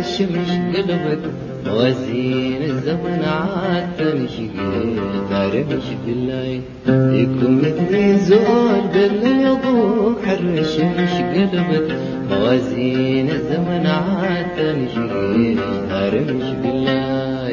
الشمس قلبت موازين الزمن عاد شقيت عرمش بالله يكون مثلي زول بالليل يضوء حر الشمس قلبت موازين الزمن عاد شقيت عرمش بالله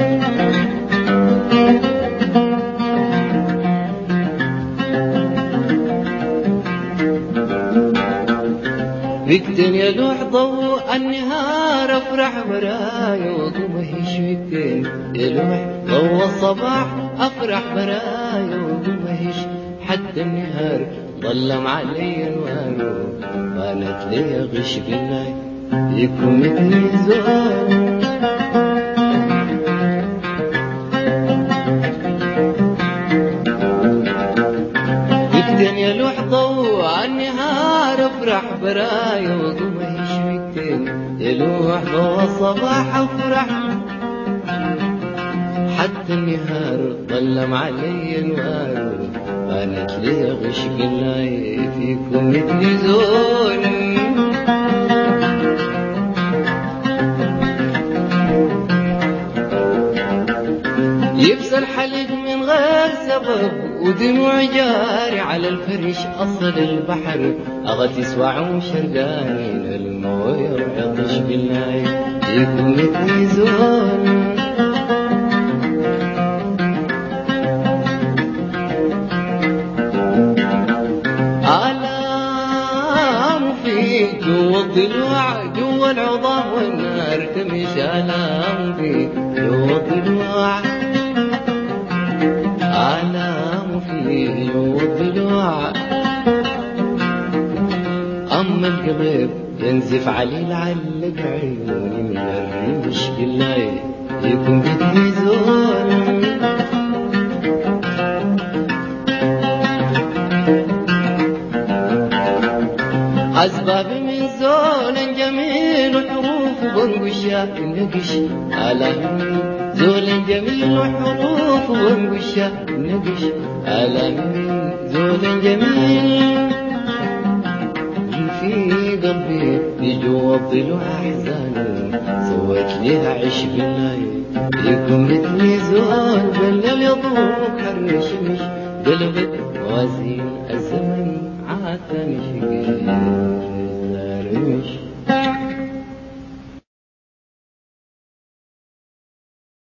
فيك دنيا لوح ضوء النهار افرح برايا وضمهش فيك يلوح ضوء الصباح افرح برايا وضمهش حتى النهار ظلم علي انواره قالت لي غش بالله يكون مثلي زوال يلوح ضوء النهار افرح برايا وضمه شويتين يلوح ضوء الصباح افرح حتى النهار ظلم علي انوار قالت لي غش بالله فيكم مثلي زول يبسى الحلق من غير سبب ودموع جاري على الفرش أصل البحر أغتس وعوم شرقانين المويه وعطش بالله يكون مثلي زول آلام فيك جوا الضلوع جوا العظام والنار تمش آلام فيك جوا الضلوع آلام فيه والضلوع أما القلب ينزف علي لعلق عيوني من الرمش بالله يكون مثلي زول أسبابي من زول جميل وحروف وانقشا النقش آلامي زول جميل وحروف وانقشا النقش آلامي زول جميل في قلبي يجوا الضلوع أحزاني سويت ليها عش بالله يكون مثلي زول بالليل يضوق حر شمش قلبت موازين الزمن عاد ثاني